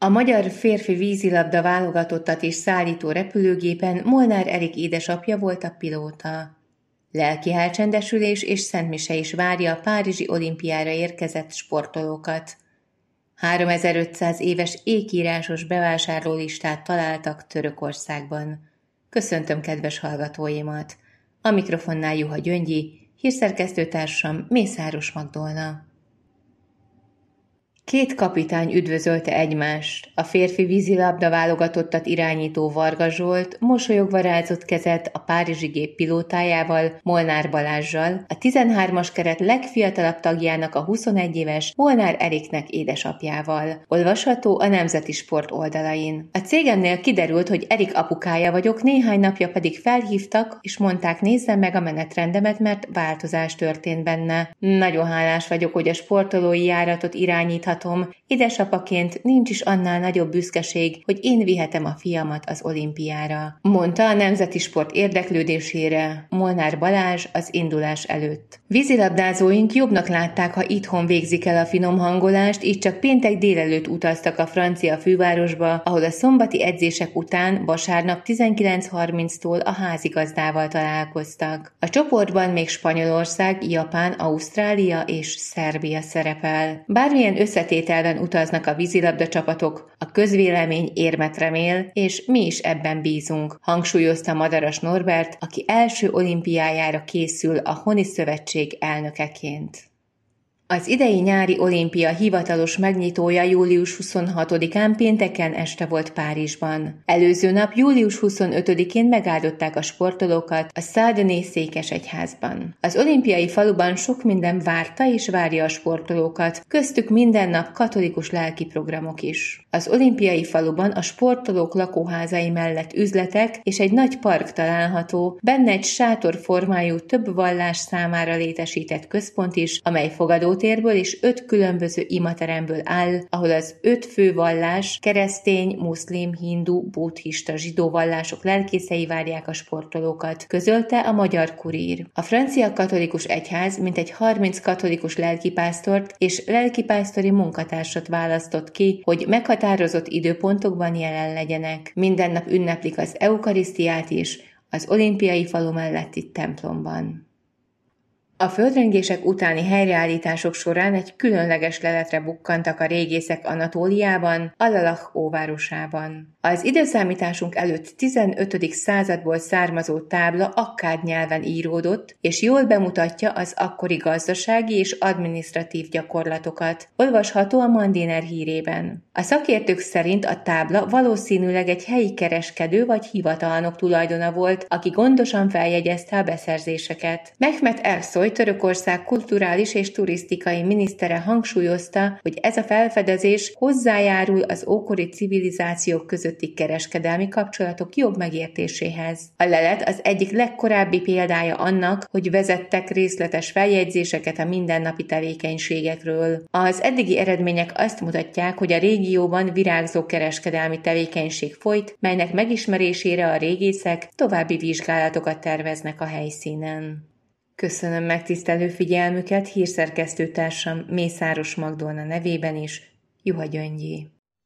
A magyar férfi vízilabda válogatottat is szállító repülőgépen Molnár Erik édesapja volt a pilóta. Lelki elcsendesülés és szentmise is várja a párizsi olimpiára érkezett sportolókat. 3500 éves ékírásos bevásárlólistát találtak Törökországban. Köszöntöm kedves hallgatóimat! A mikrofonnál Juha Gyöngyi, hírszerkesztőtársam Mészáros Magdolna. Két kapitány üdvözölte egymást. A férfi vízilabda válogatottat irányító Varga Zsolt mosolyogva rázott kezet a párizsi gép pilótájával, Molnár Balázssal, a 13-as keret legfiatalabb tagjának, a 21 éves Molnár Eriknek édesapjával. Olvasható a Nemzeti Sport oldalain. A cégemnél kiderült, hogy Erik apukája vagyok, néhány napja pedig felhívtak, és mondták, nézzem meg a menetrendemet, mert változás történt benne. Nagyon hálás vagyok, hogy a sportolói járatot irányíthatom. Édesapaként nincs is annál nagyobb büszkeség, hogy én vihetem a fiamat az olimpiára, mondta a Nemzeti Sport érdeklődésére Molnár Balázs az indulás előtt. Vízilabdázóink jobbnak látták, ha itthon végzik el a finom hangolást, így csak péntek délelőtt utaztak a francia fővárosba, ahol a szombati edzések után vasárnap 19:30-tól a házigazdával találkoztak. A csoportban még Spanyolország, Japán, Ausztrália és Szerbia szerepel. Bármilyen összetételben utaznak a vízilabda csapatok, a közvélemény érmet remél, és mi is ebben bízunk, hangsúlyozta Madaras Norbert, aki első olimpiájára készül a Honi Szövetség elnökeként. Az idei nyári olimpia hivatalos megnyitója július 26-án pénteken este volt Párizsban. Előző nap július 25-én megáldották a sportolókat a Saint-Denis székesegyházban. Az olimpiai faluban sok minden várta és várja a sportolókat, köztük minden nap katolikus lelki programok is. Az olimpiai faluban a sportolók lakóházai mellett üzletek és egy nagy park található, benne egy sátorformájú több vallás számára létesített központ is, amely fogadótérből és 5 különböző imateremből áll, ahol az 5 fő vallás, keresztény, muszlim, hindu, buddhista, zsidó vallások lelkészei várják a sportolókat, közölte a Magyar Kurír. A francia katolikus egyház mintegy 30 katolikus lelkipásztort és lelkipásztori munkatársat választott ki, hogy meghatározott időpontokban jelen legyenek. Minden nap ünneplik az eukarisztiát is az olimpiai falu melletti templomban. A földrengések utáni helyreállítások során egy különleges leletre bukkantak a régészek Anatóliában, Alalakh óvárosában. Az időszámításunk előtt 15. századból származó tábla akkád nyelven íródott, és jól bemutatja az akkori gazdasági és adminisztratív gyakorlatokat. Olvasható a Mandiner hírében. A szakértők szerint a tábla valószínűleg egy helyi kereskedő vagy hivatalnok tulajdona volt, aki gondosan feljegyezte a beszerzéseket. Mehmet Ersoy, Törökország kulturális és turisztikai minisztere hangsúlyozta, hogy ez a felfedezés hozzájárul az ókori civilizációk közötti kereskedelmi kapcsolatok jobb megértéséhez. A lelet az egyik legkorábbi példája annak, hogy vezettek részletes feljegyzéseket a mindennapi tevékenységekről. Az eddigi eredmények azt mutatják, hogy a régióban virágzó kereskedelmi tevékenység folyt, melynek megismerésére a régészek további vizsgálatokat terveznek a helyszínen. Köszönöm megtisztelő figyelmüket, hírszerkesztőtársam Mészáros Magdolna nevében is, Juha Gyöngyi.